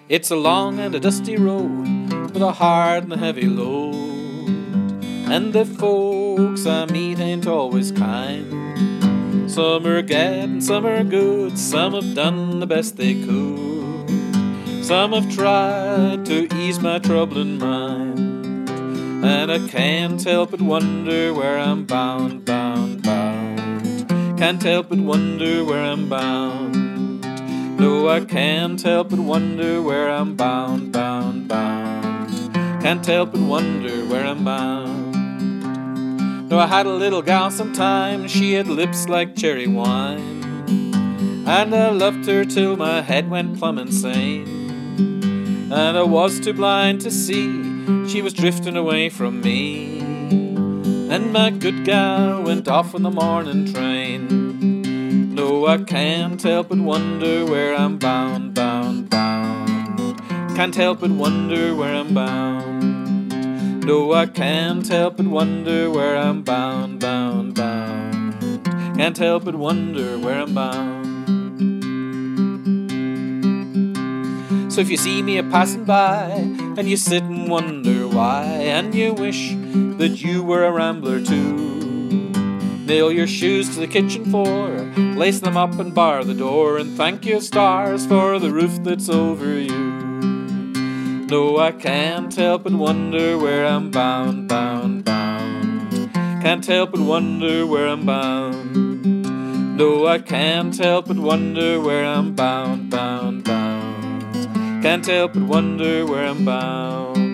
It's a long and a dusty road with a hard and a heavy load, and the folks I meet ain't always kind. Some are bad and some are good, some have done the best they could. Some have tried to ease my troubling mind, and I can't help but wonder where I'm bound, bound, bound. Can't help but wonder where I'm bound. No, I can't help but wonder where I'm bound, bound, bound. Can't help but wonder where I'm bound. No, I had a little gal sometime, she had lips like cherry wine, and I loved her till my head went plumb insane. And I was too blind to see she was drifting away from me, and my good gal went off on the morning train. No, I can't help but wonder where I'm bound, bound, bound. Can't help but wonder where I'm bound. No, I can't help but wonder where I'm bound, bound, bound. Can't help but wonder where I'm bound. So if you see me a-passing by, and you sit and wonder why, and you wish that you were a rambler too, nail your shoes to the kitchen floor, lace them up and bar the door, and thank your stars for the roof that's over you. No, I can't help but wonder where I'm bound, bound, bound. Can't help but wonder where I'm bound. No, I can't help but wonder where I'm bound, bound, bound. Can't help but wonder where I'm bound.